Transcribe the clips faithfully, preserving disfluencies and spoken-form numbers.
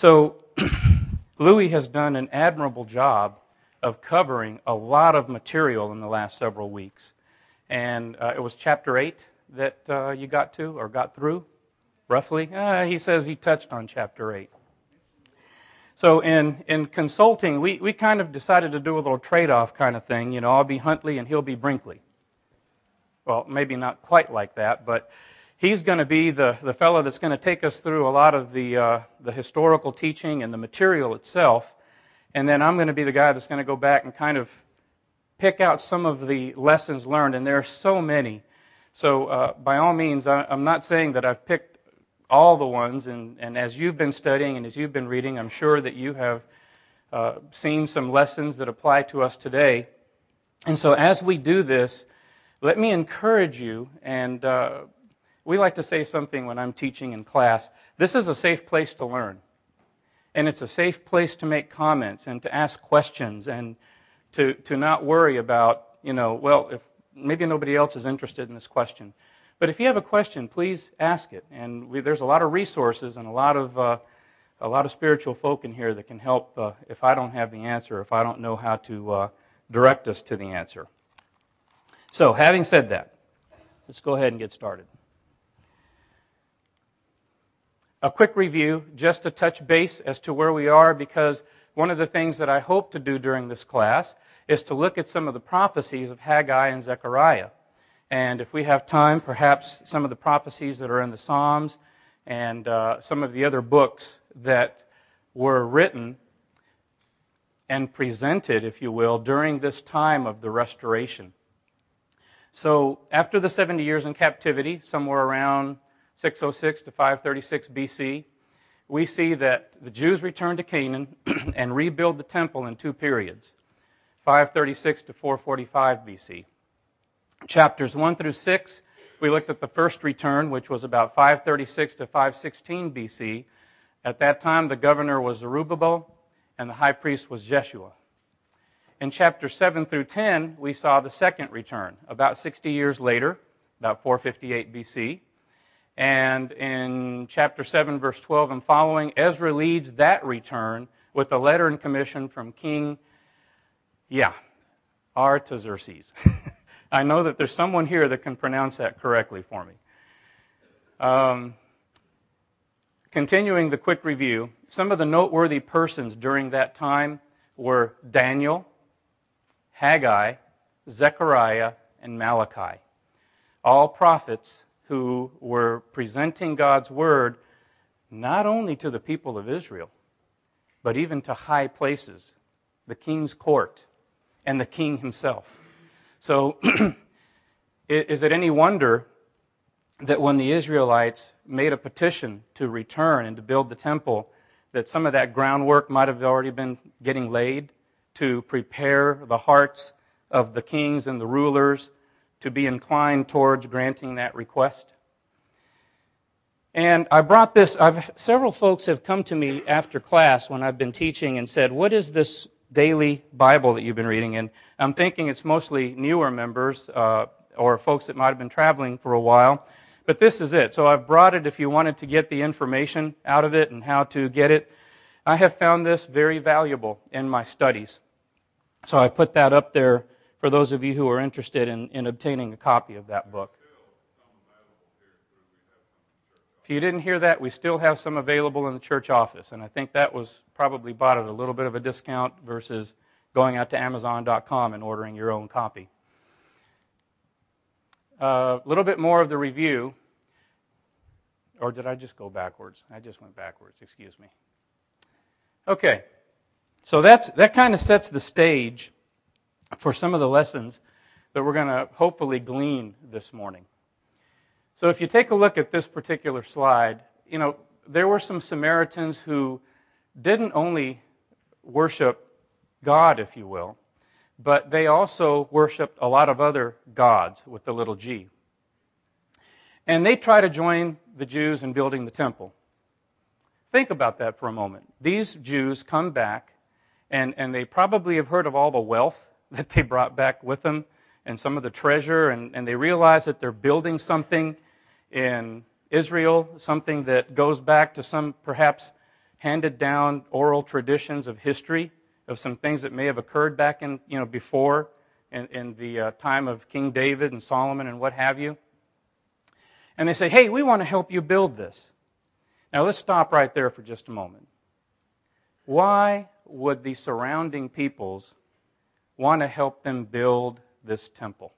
So Louis has done an admirable job of covering a lot of material in the last several weeks. And uh, it was chapter eight that uh, you got to or got through, roughly. Uh, he says he touched on chapter eight. So in, in consulting, we, we kind of decided to do a little trade-off kind of thing. You know, I'll be Huntley and he'll be Brinkley. Well, maybe not quite like that, but he's going to be the, the fellow that's going to take us through a lot of the uh, the historical teaching and the material itself. And then I'm going to be the guy that's going to go back and kind of pick out some of the lessons learned. And there are so many. So uh, by all means, I, I'm not saying that I've picked all the ones. And, and as you've been studying and as you've been reading, I'm sure that you have uh, seen some lessons that apply to us today. And so as we do this, let me encourage you, and uh, we like to say something when I'm teaching in class. This is a safe place to learn. And it's a safe place to make comments and to ask questions and to, to not worry about, you know, well, if maybe nobody else is interested in this question. But if you have a question, please ask it. And we, there's a lot of resources and a lot of uh, a lot of spiritual folk in here that can help uh, if I don't have the answer, if I don't know how to uh, direct us to the answer. So, having said that, let's go ahead and get started. A quick review, just to touch base as to where we are, because one of the things that I hope to do during this class is to look at some of the prophecies of Haggai and Zechariah. And if we have time, perhaps some of the prophecies that are in the Psalms and uh, some of the other books that were written and presented, if you will, during this time of the restoration. So after the seventy years in captivity, somewhere around six oh six to five thirty-six B C, we see that the Jews returned to Canaan and rebuild the temple in two periods, five thirty-six to four forty-five B C. Chapters one through six, we looked at the first return, which was about five thirty-six to five sixteen B C. At that time, the governor was Zerubbabel, and the high priest was Jeshua. In chapters seven through ten, we saw the second return, about sixty years later, about four fifty-eight B C. And in chapter seven, verse twelve and following, Ezra leads that return with a letter and commission from King, yeah, Artaxerxes. I know that there's someone here that can pronounce that correctly for me. Um, continuing the quick review, some of the noteworthy persons during that time were Daniel, Haggai, Zechariah, and Malachi, all prophets who were presenting God's word not only to the people of Israel, but even to high places, the king's court, and the king himself. So, is it any wonder that when the Israelites made a petition to return and to build the temple, that some of that groundwork might have already been getting laid to prepare the hearts of the kings and the rulers to be inclined towards granting that request? And I brought this, I've, several folks have come to me after class when I've been teaching and said, what is this daily Bible that you've been reading? And I'm thinking it's mostly newer members uh, or folks that might have been traveling for a while. But this is it. So I've brought it if you wanted to get the information out of it and how to get it. I have found this very valuable in my studies. So I put that up there for those of you who are interested in, in obtaining a copy of that book. If you didn't hear that, we still have some available in the church office. And I think that was probably bought at a little bit of a discount versus going out to Amazon dot com and ordering your own copy. A uh, little bit more of the review. Or did I just go backwards? I just went backwards, excuse me. Okay, so that's that kind of sets the stage for some of the lessons that we're going to hopefully glean this morning. So if you take a look at this particular slide, you know, there were some Samaritans who didn't only worship God, if you will, but they also worshiped a lot of other gods with the little g. And they try to join the Jews in building the temple. Think about that for a moment. These Jews come back, and, and they probably have heard of all the wealth that they brought back with them and some of the treasure, and, and they realize that they're building something in Israel, something that goes back to some perhaps handed down oral traditions of history of some things that may have occurred back in, you know, before in, in the uh, time of King David and Solomon and what have you. And they say, hey, we want to help you build this. Now let's stop right there for just a moment. Why would the surrounding peoples want to help them build this temple?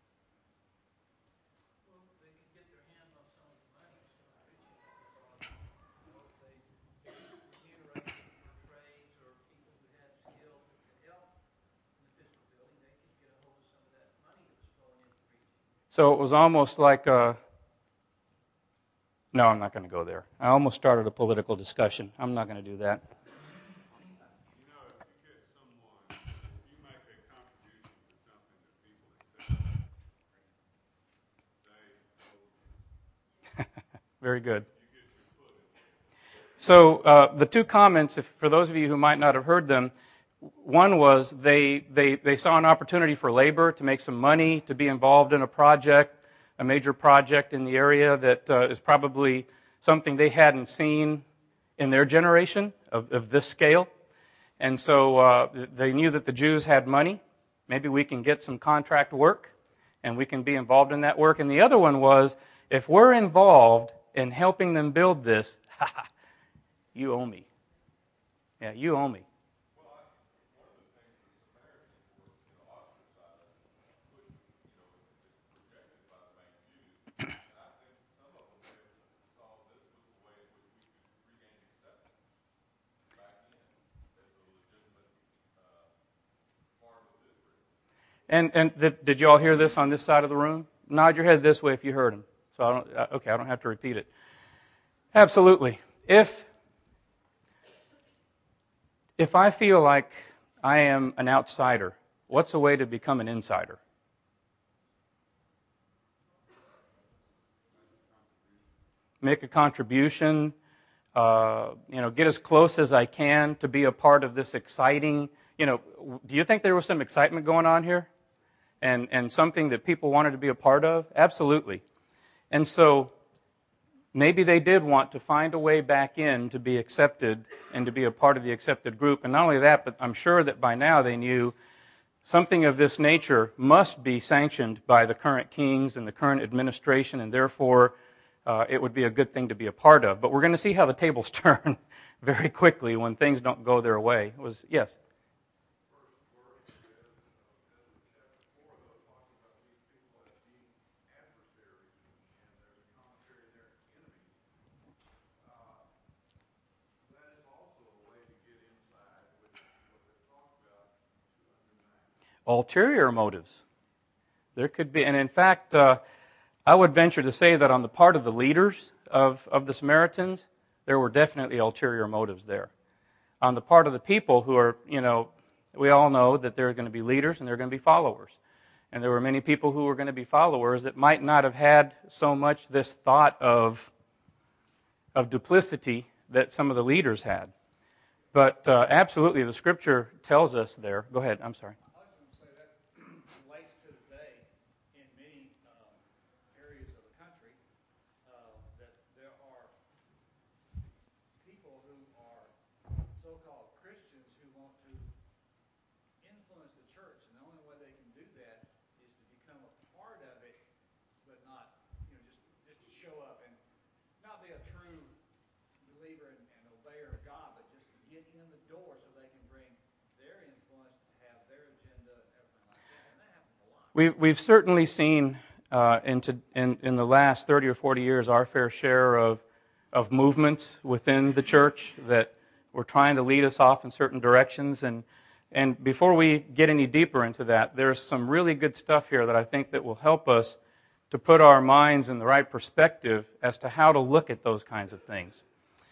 Well, they could get their hands on some of the money, so preaching you know, they remunerated for trades or people who had skills that could help in the physical building. They could get a hold of some of that money that was flowing into preaching. So it was almost like a... No, I'm not going to go there. I almost started a political discussion. I'm not going to do that. Very good. So uh, the two comments, if, for those of you who might not have heard them, one was they, they, they saw an opportunity for labor to make some money, to be involved in a project, a major project in the area that uh, is probably something they hadn't seen in their generation of, of this scale. And so uh, they knew that the Jews had money. Maybe we can get some contract work, and we can be involved in that work. And the other one was, if we're involved in helping them build this, you owe me. Yeah, you owe me. And and th- did you all hear this on this side of the room? Nod your head this way if you heard him. So I don't. Uh, okay, I don't have to repeat it. Absolutely. If if I feel like I am an outsider, what's a way to become an insider? Make a contribution. Uh, you know, get as close as I can to be a part of this exciting. You know, do you think there was some excitement going on here? And, and something that people wanted to be a part of? Absolutely. And so maybe they did want to find a way back in to be accepted and to be a part of the accepted group. And not only that, but I'm sure that by now they knew something of this nature must be sanctioned by the current kings and the current administration, and therefore uh, it would be a good thing to be a part of. But we're going to see how the tables turn very quickly when things don't go their way. It was, yes? Ulterior motives. There could be, and in fact, uh, I would venture to say that on the part of the leaders of, of the Samaritans, there were definitely ulterior motives there. On the part of the people who are, you know, we all know that there are going to be leaders and there are going to be followers. And there were many people who were going to be followers that might not have had so much this thought of, of duplicity that some of the leaders had. But uh, absolutely, the Scripture tells us there. Go ahead, I'm sorry. We've, we've certainly seen uh, into, in, in the last thirty or forty years our fair share of, of movements within the church that were trying to lead us off in certain directions. And, and before we get any deeper into that, there's some really good stuff here that I think that will help us to put our minds in the right perspective as to how to look at those kinds of things.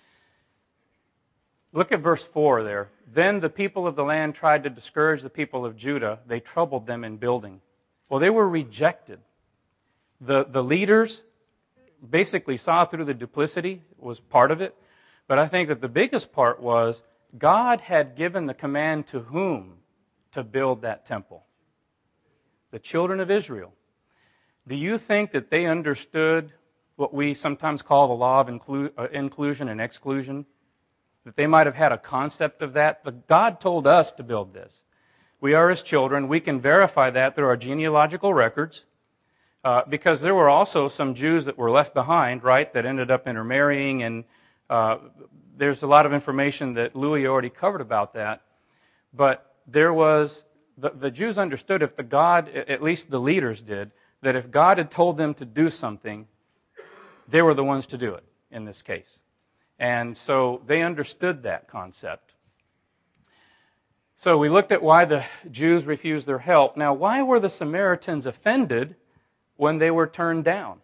Look at verse four there. Then the people of the land tried to discourage the people of Judah. They troubled them in building. Well, they were rejected. The, the leaders basically saw through the duplicity, was part of it. But I think that the biggest part was God had given the command to whom to build that temple? The children of Israel. Do you think that they understood what we sometimes call the law of inclu- uh, inclusion and exclusion? that they might have had a concept of that. The God told us to build this. We are His children. We can verify that through our genealogical records, uh, because there were also some Jews that were left behind, right, that ended up intermarrying, and uh, there's a lot of information that Louis already covered about that. But there was, the, the Jews understood if the God, at least the leaders did, that if God had told them to do something, they were the ones to do it in this case. And so they understood that concept. So we looked at why the Jews refused their help. Now, why were the Samaritans offended when they were turned down?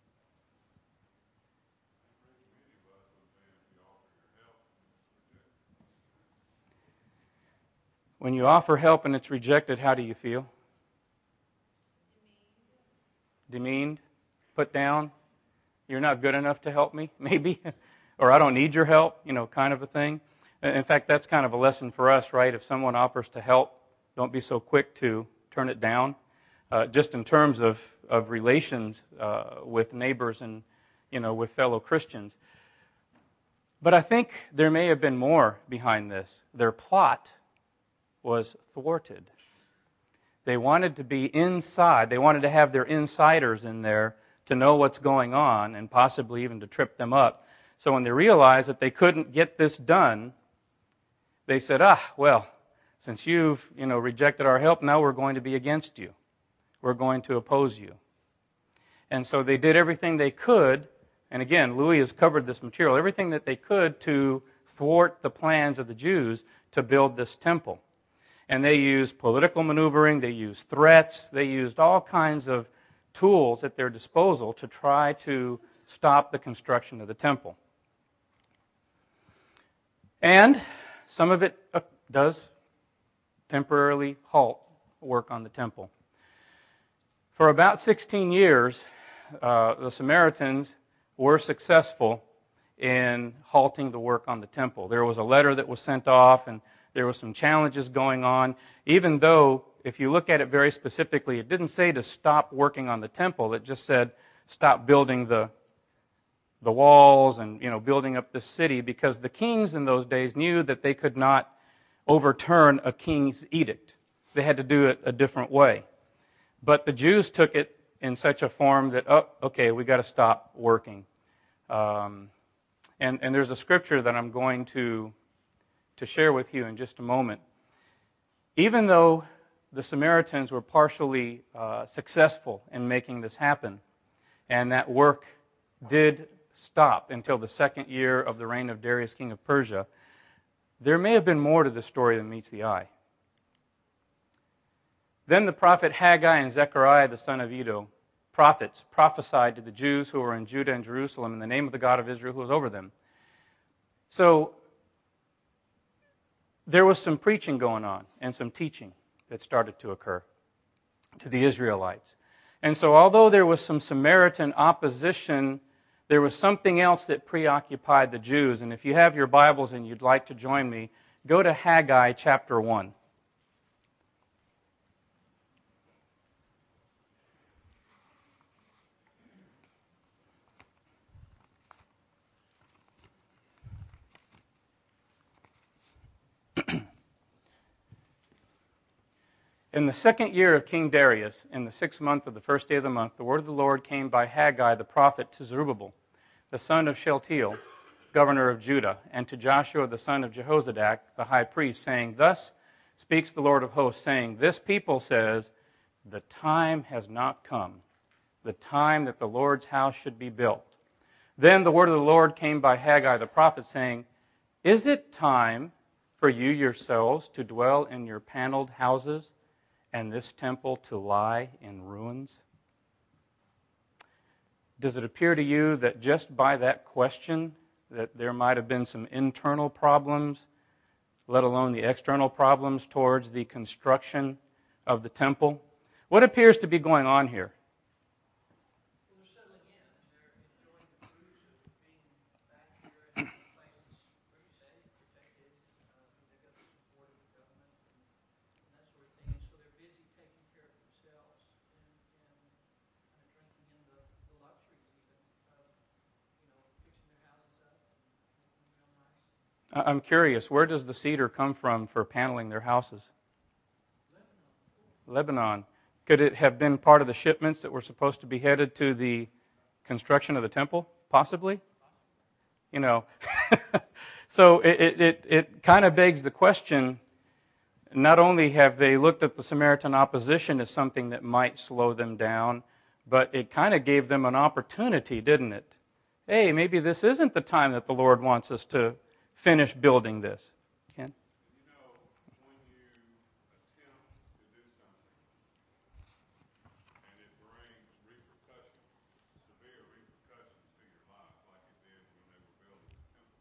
When you offer help and it's rejected, how do you feel? Demeaned? Put down? You're not good enough to help me, maybe? Or I don't need your help, you know, kind of a thing. In fact, that's kind of a lesson for us, right? If someone offers to help, don't be so quick to turn it down. Uh, just in terms of, of relations uh, with neighbors and, you know, with fellow Christians. But I think there may have been more behind this. Their plot was thwarted. They wanted to be inside. They wanted to have their insiders in there to know what's going on and possibly even to trip them up. So when they realized that they couldn't get this done, they said, ah, well, since you've, you know, rejected our help, now we're going to be against you. We're going to oppose you. And so they did everything they could, and again, Louis has covered this material, everything that they could to thwart the plans of the Jews to build this temple. And they used political maneuvering, they used threats, they used all kinds of tools at their disposal to try to stop the construction of the temple. And some of it does temporarily halt work on the temple. For about sixteen years, uh, the Samaritans were successful in halting the work on the temple. There was a letter that was sent off, and there were some challenges going on, even though, if you look at it very specifically, it didn't say to stop working on the temple. It just said stop building the the walls and, you know, building up the city, because the kings in those days knew that they could not overturn a king's edict. They had to do it a different way. But the Jews took it in such a form that, oh, okay, we got to stop working. Um, and, and there's a scripture that I'm going to, to share with you in just a moment. Even though the Samaritans were partially uh, successful in making this happen, and that work did stop until the second year of the reign of Darius, king of Persia, there may have been more to the story than meets the eye. Then the prophet Haggai and Zechariah, the son of Iddo, prophets, prophesied to the Jews who were in Judah and Jerusalem in the name of the God of Israel who was over them. So there was some preaching going on and some teaching that started to occur to the Israelites. And so although there was some Samaritan opposition, there was something else that preoccupied the Jews. And if you have your Bibles and you'd like to join me, go to Haggai chapter one. In the second year of King Darius, in the sixth month of the first day of the month, the word of the Lord came by Haggai the prophet to Zerubbabel, the son of Shealtiel, governor of Judah, and to Joshua the son of Jehozadak, the high priest, saying, Thus speaks the Lord of hosts, saying, This people says, the time has not come, the time that the Lord's house should be built. Then the word of the Lord came by Haggai the prophet, saying, Is it time for you yourselves to dwell in your paneled houses, and this temple to lie in ruins? Does it appear to you that just by that question that there might have been some internal problems, let alone the external problems towards the construction of the temple? What appears to be going on here? Well, they're settling in, and they're enjoying the fruits of being back here, and the place is pretty safe, protected. Uh, they've got the support of the government and, and that sort of thing. And so they're busy taking care of themselves and, and kind of drinking in the, the luxuries even of, you know, fixing their houses up and making them real nice. I- I'm curious, where does the cedar come from for paneling their houses? Lebanon. Could it have been part of the shipments that were supposed to be headed to the construction of the temple? Possibly. You know, so it it it, it kind of begs the question. Not only have they looked at the Samaritan opposition as something that might slow them down, but it kind of gave them an opportunity, didn't it? Hey, maybe this isn't the time that the Lord wants us to finish building this. Ken? You know, when you attempt to do something and it brings repercussions, severe repercussions to your life, like it did when they were building the temple,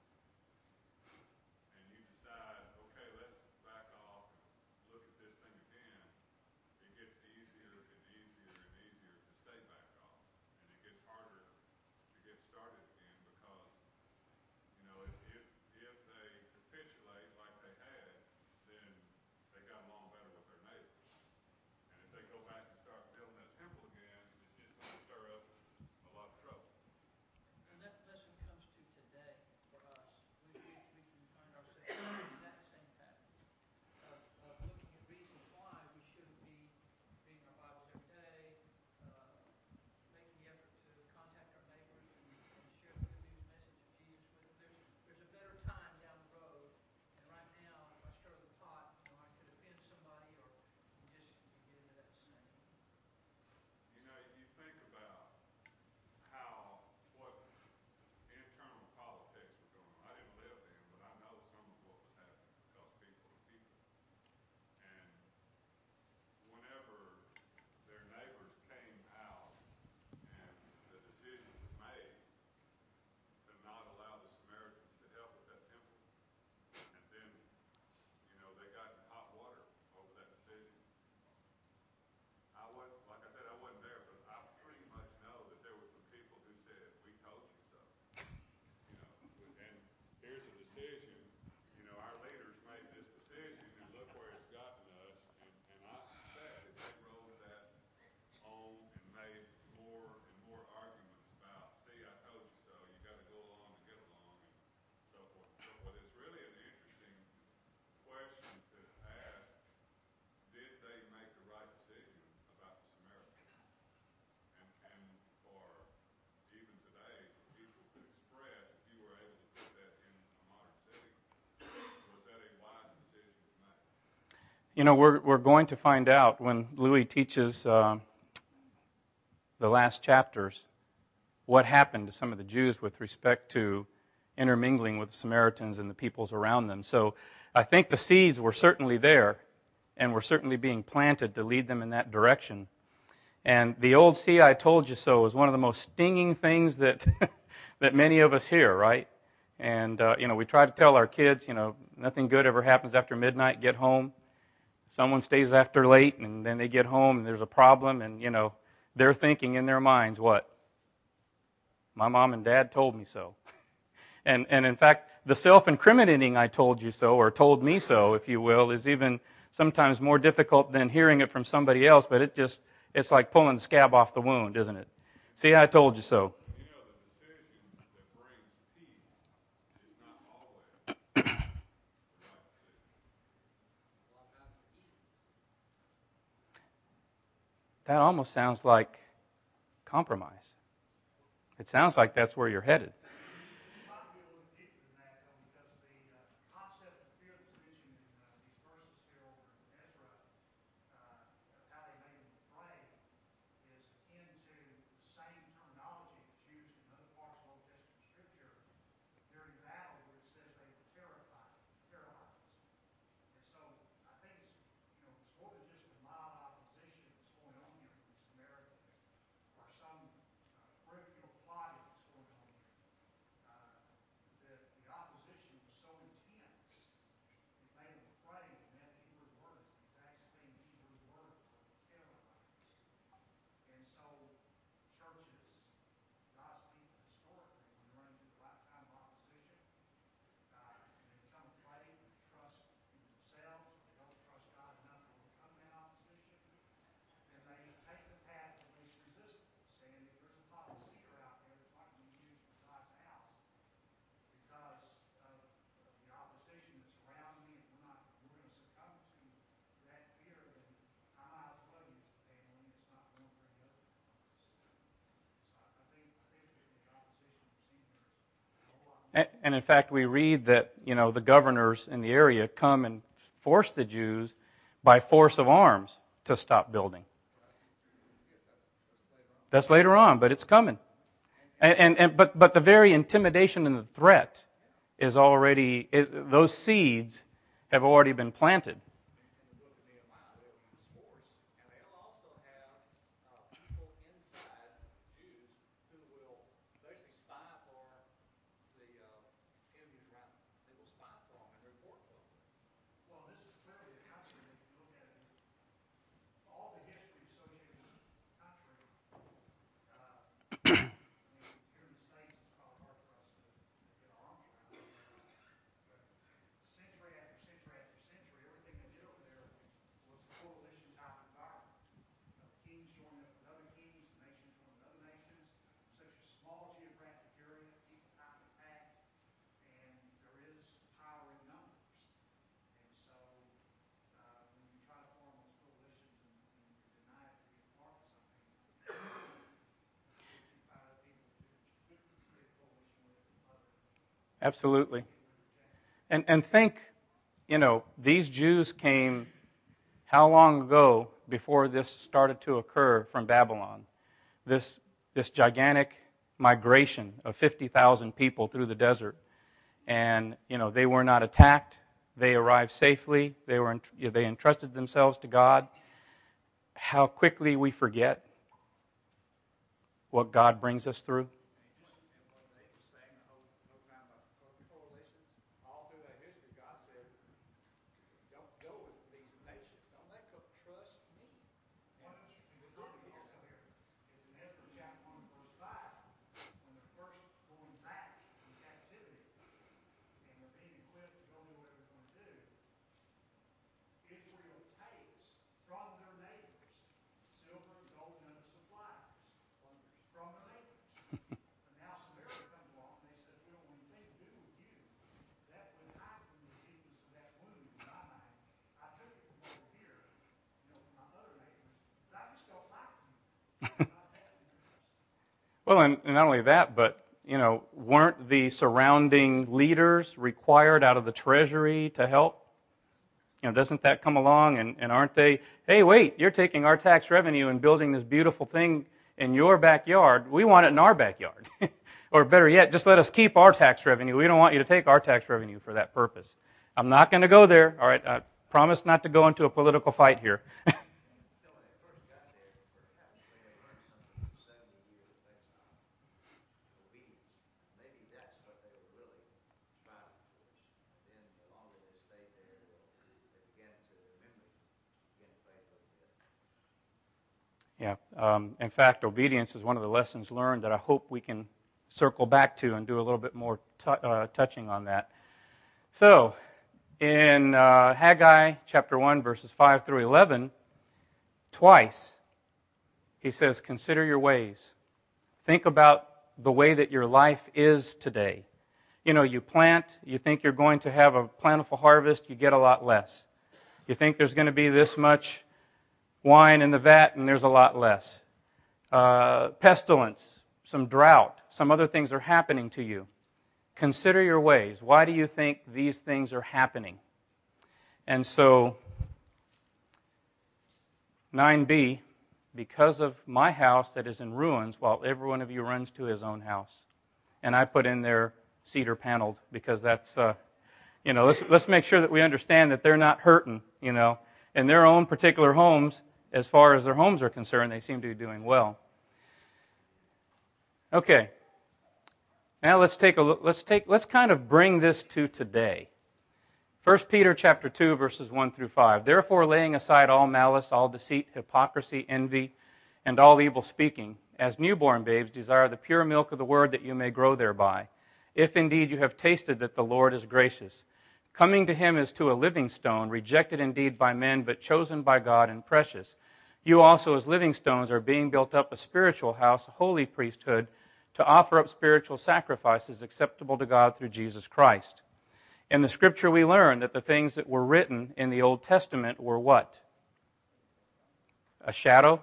and you decide, okay, let's back off and look at this thing again, it gets easier and easier and easier to stay back off. And it gets harder to get started again because, you know, if, if, if they capitulate like they had, then they got along better with their neighbors. And if they go back and start building that temple again, it's just going to stir up a lot of trouble. And that lesson comes to today for us. We, we, we can find ourselves in the exact same pattern of, of looking at reasons why we shouldn't be reading our Bibles every day, uh, making the effort to contact our neighbors and, and share the good news message of Jesus with them. There's, there's a better time down the road. And right now, if I stir the pot, you know, I could offend somebody or you just you get into that same. You know, you think about how, what internal politics were going on. I didn't live then, but I know some of what was happening because people are people. And whenever their neighbors came out and the decision was made to not allow the Samaritans to help with that temple, and then, you know, they got in hot water over that decision. I was, like I said, I wasn't there, but I pretty much know that there were some people who said, "We told you so." You know, and here's a decision. You know, our leaders made this decision, and look where it's gotten us. And, and I suspect that they rode that home and made more and more arguments about, "See, I told you so. You got to go along to get along," and so forth and so forth. It's really an interesting question to ask. Did they make the right decision about the Samaritans? And and for even today, for people to express, if you were able to put that in a modern setting, was that a wise decision to make? You know, we're we're going to find out when Louis teaches uh, the last chapters what happened to some of the Jews with respect to intermingling with the Samaritans and the peoples around them. So I think the seeds were certainly there and were certainly being planted to lead them in that direction. And the old "see, I told you so" is one of the most stinging things that that many of us hear, right? And, uh, you know, we try to tell our kids, you know, nothing good ever happens after midnight, get home. Someone stays after late, and then they get home, and there's a problem, and, you know, they're thinking in their minds, what? My mom and dad told me so. And, and in fact, the self-incriminating "I told you so," or "told me so," if you will, is even sometimes more difficult than hearing it from somebody else, but it just, it's like pulling the scab off the wound, isn't it? See, I told you so. You know, the decision that brings peace is not always the right decision. A lot of times it's the easy decision. That almost sounds like compromise. It sounds like that's where you're headed. This might be a little deeper than that, though, because the uh, concept of fear that's mentioned in uh, these verses here over in Ezra, uh, of how they made them afraid, is akin to the same terminology that's used in other parts of Old Testament Scripture during battle, where it says they were terrified, terrorized. And so I think it's, you know, it's more than just a mild opposition that's going on here from the Samaritans, or some uh, peripheral plotting that's going on here. And, and in fact, we read that, you know, the governors in the area come and force the Jews by force of arms to stop building. That's later on, but it's coming. And, and, and but but the very intimidation and the threat is already is, those seeds have already been planted. And they'll also have uh, people inside, Jews, who will basically spy for the uh, enemies around them. They will spy for them and report to them. Well, this is clearly a country that, if you look at it, all the history associated with the country, uh, I mean, here in the States, it's probably hard for us to, to get our arms around it. But century after century after century, everything they did over there was a coalition type environment. You know, kings joined up with other kings, nations joined with other nations. Such a small geographic area, people tightly packed, and there is power in numbers. And so, uh, when you try to form those coalitions and, and you're denied to be a part of something, you find other people to create a coalition with other. Absolutely. And and think, you know, these Jews came how long ago before this started to occur from Babylon? This this gigantic migration of fifty thousand people through the desert. And, you know, they were not attacked. They arrived safely. They were they entrusted themselves to God. How quickly we forget what God brings us through. All through that history, God said, don't go with these nations. Don't make them trust me. One interesting comment also here is in Ezra chapter one, verse five, when they're first going back from captivity and they're being equipped to go do whatever they're going to do, Israel takes from their neighbors silver, gold, and other supplies from their neighbors. But now Samaria comes along and they says, we don't want anything to do with you. That would hide from the deepness of that wound in my mind. I took it from over here, you know, from my other neighbors, but I just don't like you. So I'm not taking yours. Well, and, and not only that, but, you know, weren't the surrounding leaders required out of the treasury to help? You know, doesn't that come along and, and aren't they, hey, wait, you're taking our tax revenue and building this beautiful thing in your backyard. We want it in our backyard. Or better yet, just let us keep our tax revenue. We don't want you to take our tax revenue for that purpose. I'm not going to go there. All right, I promise not to go into a political fight here. Yeah. Um, in fact, obedience is one of the lessons learned that I hope we can circle back to and do a little bit more t- uh, touching on that. So, in uh, Haggai chapter one, verses five through eleven, twice he says, consider your ways. Think about the way that your life is today. You know, you plant, you think you're going to have a plentiful harvest, you get a lot less. You think there's going to be this much wine in the vat, and there's a lot less. Uh, pestilence, some drought, some other things are happening to you. Consider your ways. Why do you think these things are happening? And so, nine b, because of my house that is in ruins, while every one of you runs to his own house. And I put in there cedar paneled, because that's, uh, you know, let's, let's make sure that we understand that they're not hurting, you know, in their own particular homes. As far as their homes are concerned, they seem to be doing well. Okay. Now let's take a look, let's take let's kind of bring this to today. First Peter chapter two, verses one through five. Therefore, laying aside all malice, all deceit, hypocrisy, envy, and all evil speaking, as newborn babes desire the pure milk of the word, that you may grow thereby, if indeed you have tasted that the Lord is gracious, coming to him as to a living stone, rejected indeed by men, but chosen by God and precious. You also, as living stones, are being built up a spiritual house, a holy priesthood, to offer up spiritual sacrifices acceptable to God through Jesus Christ. In the Scripture we learn that the things that were written in the Old Testament were what? A shadow.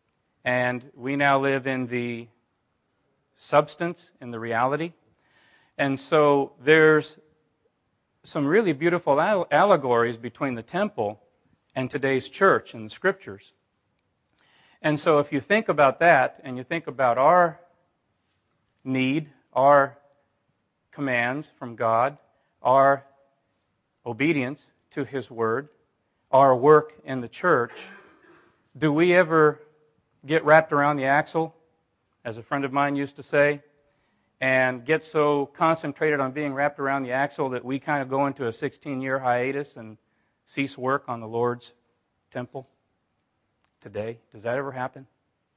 And we now live in the substance, in the reality. And so there's some really beautiful al- allegories between the temple and today's church in the Scriptures. And so if you think about that, and you think about our need, our commands from God, our obedience to His Word, our work in the church, do we ever get wrapped around the axle, as a friend of mine used to say, and get so concentrated on being wrapped around the axle that we kind of go into a sixteen-year hiatus and cease work on the Lord's temple today? Does that ever happen?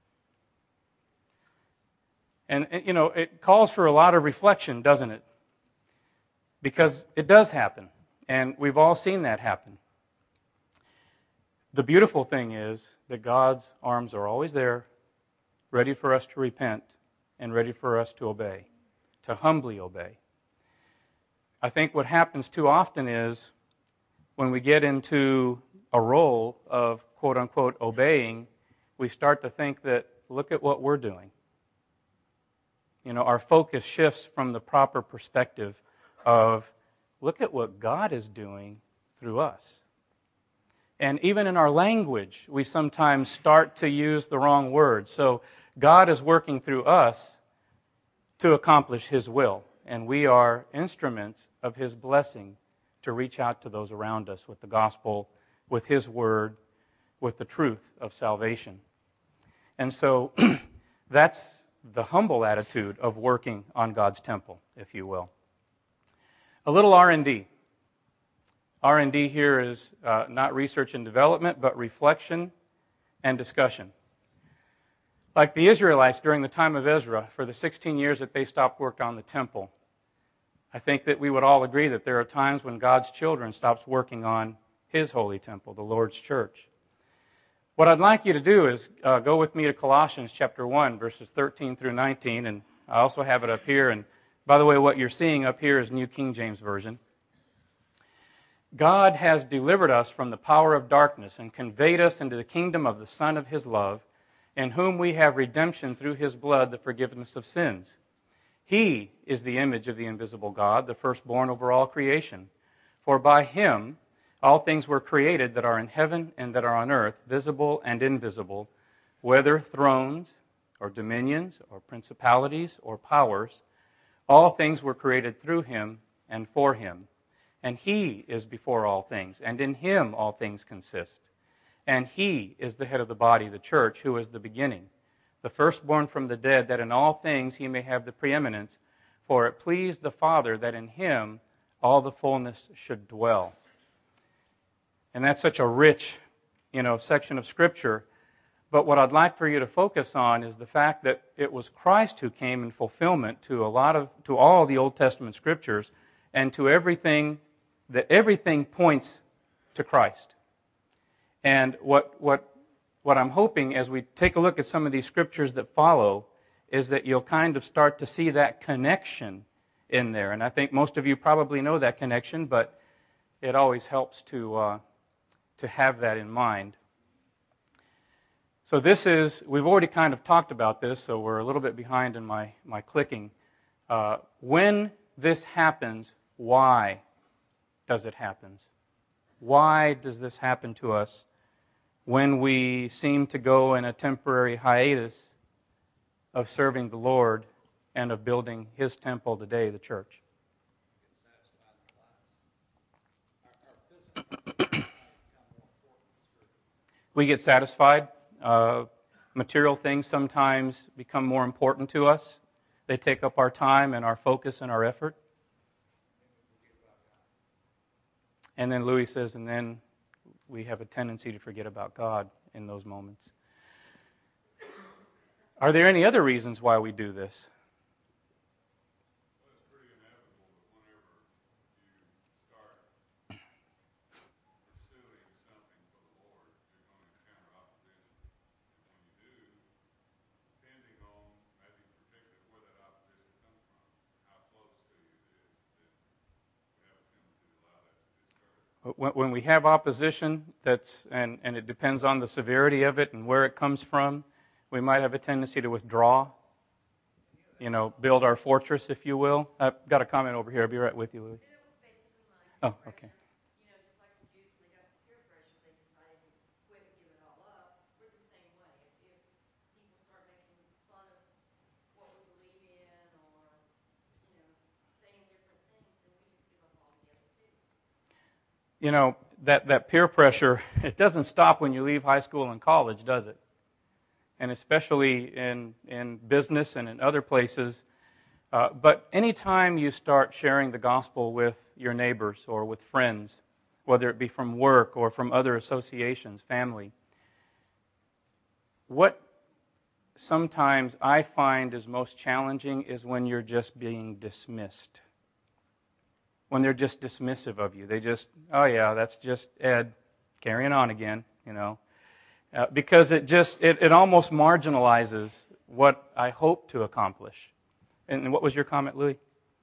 And, you know, it calls for a lot of reflection, doesn't it? Because it does happen, and we've all seen that happen. The beautiful thing is that God's arms are always there, ready for us to repent and ready for us to obey, to humbly obey. I think what happens too often is when we get into a role of quote-unquote obeying, we start to think that, look at what we're doing. You know, our focus shifts from the proper perspective of, look at what God is doing through us. And even in our language, we sometimes start to use the wrong words. So God is working through us to accomplish His will, and we are instruments of His blessing to reach out to those around us with the gospel, with His word, with the truth of salvation. And so that's the humble attitude of working on God's temple, if you will. A little R and D. R and D here is uh, not research and development, but reflection and discussion. Like the Israelites during the time of Ezra, for the sixteen years that they stopped work on the temple, I think that we would all agree that there are times when God's children stops working on His holy temple, the Lord's church. What I'd like you to do is uh, go with me to Colossians chapter one, verses thirteen through nineteen, and I also have it up here. And by the way, what you're seeing up here is New King James Version. God has delivered us from the power of darkness and conveyed us into the kingdom of the Son of His love, in whom we have redemption through His blood, the forgiveness of sins. He is the image of the invisible God, the firstborn over all creation. For by Him all things were created that are in heaven and that are on earth, visible and invisible, whether thrones or dominions or principalities or powers. All things were created through Him and for Him. And He is before all things, and in Him all things consist. And He is the head of the body, the church, who is the beginning, the firstborn from the dead, that in all things He may have the preeminence. For it pleased the Father that in Him all the fullness should dwell. And that's such a rich, you know, section of Scripture. But what I'd like for you to focus on is the fact that it was Christ who came in fulfillment to a lot of, to all the Old Testament Scriptures, and to everything, that everything points to Christ. And what what what I'm hoping as we take a look at some of these scriptures that follow is that you'll kind of start to see that connection in there. And I think most of you probably know that connection, but it always helps to uh, to have that in mind. So this is, we've already kind of talked about this, so we're a little bit behind in my, my clicking. Uh, when this happens, why does it happen? Why does this happen to us when we seem to go in a temporary hiatus of serving the Lord and of building His temple today, the church? We get satisfied. Uh, material things sometimes become more important to us. They take up our time and our focus and our effort. And then Louis says, and then we have a tendency to forget about God in those moments. Are there any other reasons why we do this? Well, it's pretty inevitable that whenever you start pursuing something for the Lord, you're going to encounter opposition. And when you do, depending on maybe particularly where that opposition comes from, how close to you it is, then we have a tendency to allow that to discourage. When when we have opposition, that's and, and it depends on the severity of it and where it comes from, we might have a tendency to withdraw. you know, build our fortress, if you will. I've got a comment over here. I'll be right with you, Louis. Oh, okay. You know, that, that peer pressure, it doesn't stop when you leave high school and college, does it? And especially in, in business and in other places. Uh, but anytime you start sharing the gospel with your neighbors or with friends, whether it be from work or from other associations, family, what sometimes I find is most challenging is when you're just being dismissed. When they're just dismissive of you. They just, oh yeah, that's just Ed carrying on again, you know. Uh, because it just, it, it almost marginalizes what I hope to accomplish. And, and what was your comment, Louis?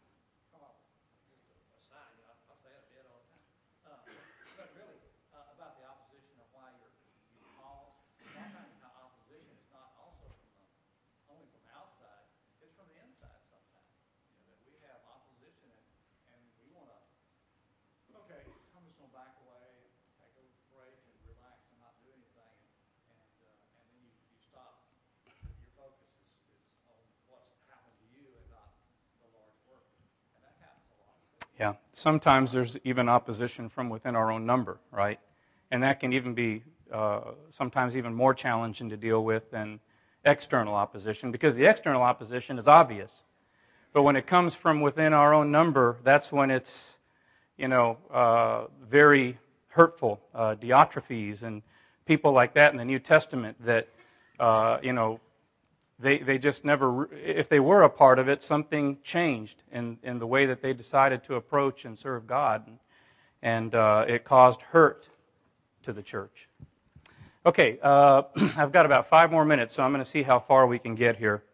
Yeah, sometimes there's even opposition from within our own number, right? And that can even be uh, sometimes even more challenging to deal with than external opposition, because the external opposition is obvious. But when it comes from within our own number, that's when it's, you know, uh, very hurtful. Uh, Diotrephes and people like that in the New Testament that, uh, you know, They they just never, if they were a part of it, something changed in, in the way that they decided to approach and serve God. And uh, it caused hurt to the church. Okay, uh, I've got about five more minutes, so I'm going to see how far we can get here.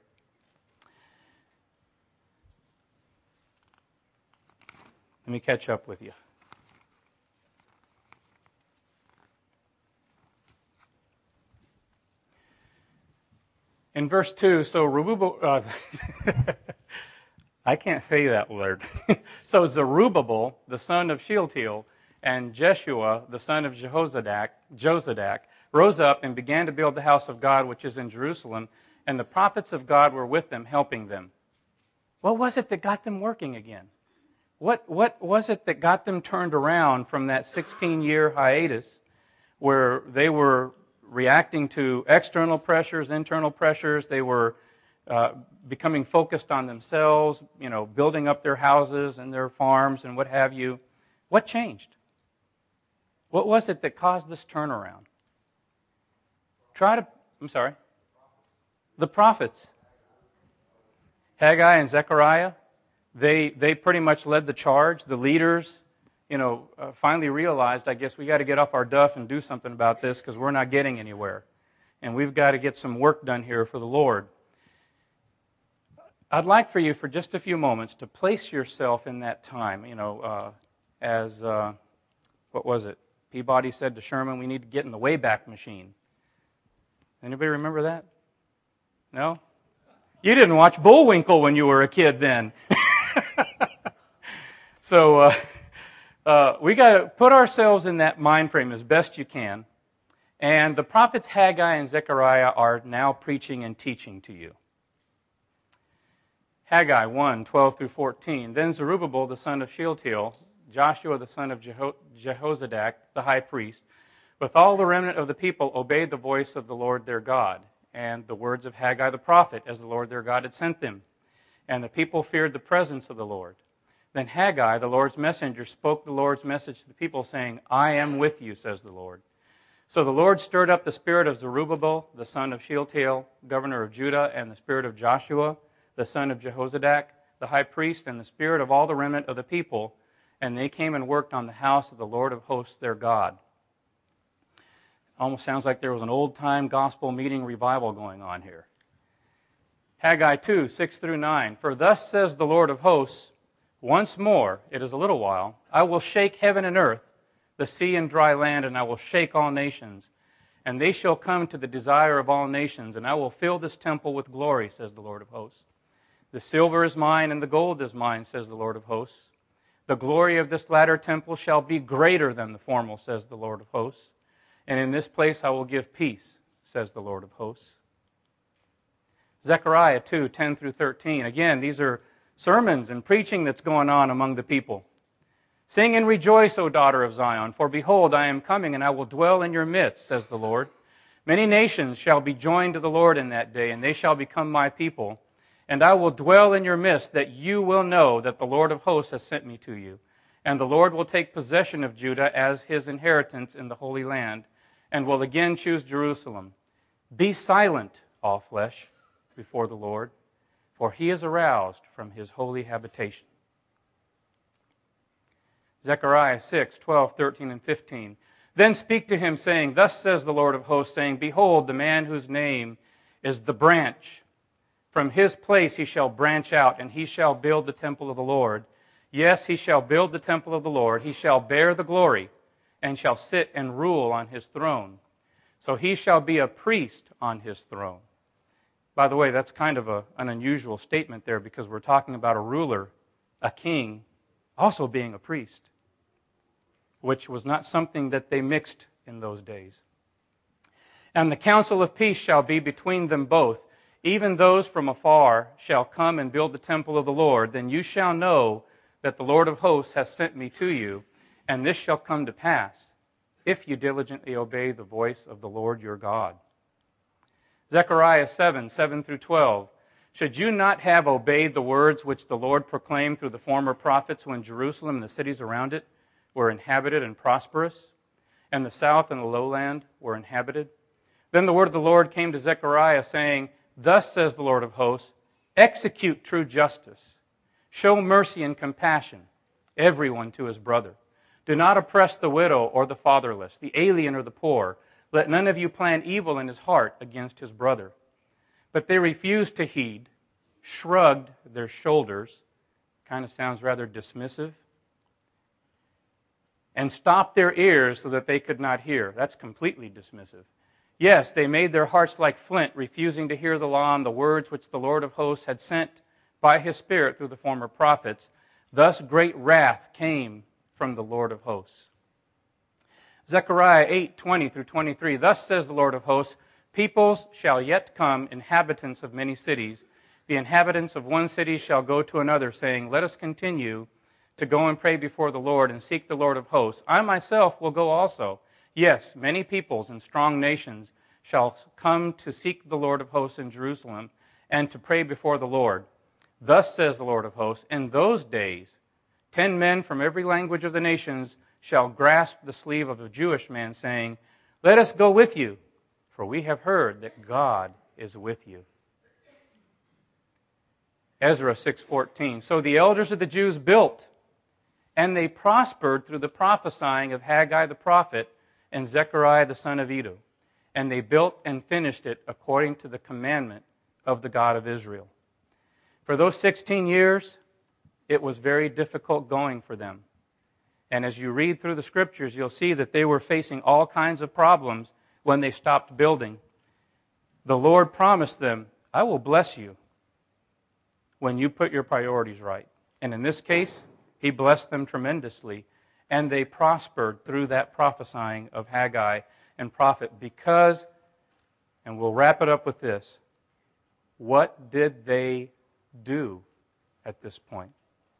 Let me catch up with you. In verse two, so Zerubbabel, uh, I can't say that word. So Zerubbabel, the son of Shealtiel, and Jeshua, the son of Jehozadak, Jozadak, rose up and began to build the house of God, which is in Jerusalem, and the prophets of God were with them, helping them. What was it that got them working again? What what was it that got them turned around from that sixteen-year hiatus where they were reacting to external pressures, internal pressures? They were uh, becoming focused on themselves, you know, building up their houses and their farms and what have you. What changed? What was it that caused this turnaround? Try to, I'm sorry. The prophets. Haggai and Zechariah, they they pretty much led the charge. The leaders, you know, uh, finally realized, I guess we got to get off our duff and do something about this because we're not getting anywhere. And we've got to get some work done here for the Lord. I'd like for you for just a few moments to place yourself in that time, you know, uh, as, uh, what was it? Peabody said to Sherman, we need to get in the Wayback Machine. Anybody remember that? No? You didn't watch Bullwinkle when you were a kid then. So uh, uh, we got to put ourselves in that mind frame as best you can. And the prophets Haggai and Zechariah are now preaching and teaching to you. Haggai one, twelve through fourteen. Then Zerubbabel, the son of Shealtiel, Joshua, the son of Jeho- Jehozadak, the high priest, with all the remnant of the people, obeyed the voice of the Lord their God, and the words of Haggai the prophet, as the Lord their God had sent them. And the people feared the presence of the Lord. Then Haggai, the Lord's messenger, spoke the Lord's message to the people, saying, I am with you, says the Lord. So the Lord stirred up the spirit of Zerubbabel, the son of Shealtiel, governor of Judah, and the spirit of Joshua, the son of Jehozadak, the high priest, and the spirit of all the remnant of the people, and they came and worked on the house of the Lord of hosts their God. Almost sounds like there was an old-time gospel meeting revival going on here. Haggai two, six through nine. For thus says the Lord of hosts, once more, it is a little while, I will shake heaven and earth, the sea and dry land, and I will shake all nations. And they shall come to the desire of all nations, and I will fill this temple with glory, says the Lord of hosts. The silver is mine and the gold is mine, says the Lord of hosts. The glory of this latter temple shall be greater than the former, says the Lord of hosts. And in this place I will give peace, says the Lord of hosts. Zechariah two, ten through thirteen. Again, these are sermons and preaching that's going on among the people. Sing and rejoice, O daughter of Zion, for behold, I am coming, and I will dwell in your midst, says the Lord. Many nations shall be joined to the Lord in that day, and they shall become my people. And I will dwell in your midst, that you will know that the Lord of hosts has sent me to you. And the Lord will take possession of Judah as his inheritance in the Holy Land, and will again choose Jerusalem. Be silent, all flesh, before the Lord, for he is aroused from his holy habitation. Zechariah six, twelve, thirteen, and fifteen. Then speak to him, saying, Thus says the Lord of hosts, saying, Behold, the man whose name is the branch. From his place he shall branch out, and he shall build the temple of the Lord. Yes, he shall build the temple of the Lord. He shall bear the glory, and shall sit and rule on his throne. So he shall be a priest on his throne. By the way, that's kind of a, an unusual statement there, because we're talking about a ruler, a king, also being a priest, which was not something that they mixed in those days. And the counsel of peace shall be between them both. Even those from afar shall come and build the temple of the Lord. Then you shall know that the Lord of hosts has sent me to you, and this shall come to pass, if you diligently obey the voice of the Lord your God. Zechariah seven, seven through twelve. Should you not have obeyed the words which the Lord proclaimed through the former prophets when Jerusalem and the cities around it were inhabited and prosperous, and the south and the lowland were inhabited? Then the word of the Lord came to Zechariah, saying, Thus says the Lord of hosts, execute true justice, show mercy and compassion, everyone to his brother. Do not oppress the widow or the fatherless, the alien or the poor. Let none of you plan evil in his heart against his brother. But they refused to heed, shrugged their shoulders, kind of sounds rather dismissive, and stopped their ears so that they could not hear. That's completely dismissive. Yes, they made their hearts like flint, refusing to hear the law and the words which the Lord of hosts had sent by his Spirit through the former prophets. Thus great wrath came from the Lord of hosts. Zechariah eight, twenty through twenty-three. Thus says the Lord of hosts, Peoples shall yet come, inhabitants of many cities. The inhabitants of one city shall go to another, saying, Let us continue to go and pray before the Lord and seek the Lord of hosts. I myself will go also. Yes, many peoples and strong nations shall come to seek the Lord of hosts in Jerusalem and to pray before the Lord. Thus says the Lord of hosts, in those days, ten men from every language of the nations shall grasp the sleeve of a Jewish man, saying, Let us go with you, for we have heard that God is with you. Ezra six fourteen. So the elders of the Jews built, and they prospered through the prophesying of Haggai the prophet and Zechariah the son of Iddo. And they built and finished it according to the commandment of the God of Israel. For those sixteen years, it was very difficult going for them. And as you read through the scriptures, you'll see that they were facing all kinds of problems when they stopped building. The Lord promised them, I will bless you when you put your priorities right. And in this case, he blessed them tremendously. And they prospered through that prophesying of Haggai and prophet because, and we'll wrap it up with this, what did they do at this point?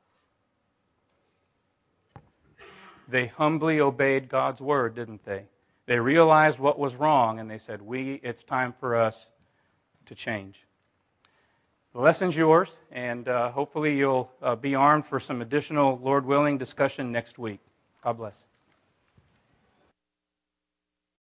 They humbly obeyed God's word, didn't they? They realized what was wrong, and they said, "We, it's time for us to change." The lesson's yours, and uh, hopefully you'll uh, be armed for some additional, Lord willing, discussion next week. God bless.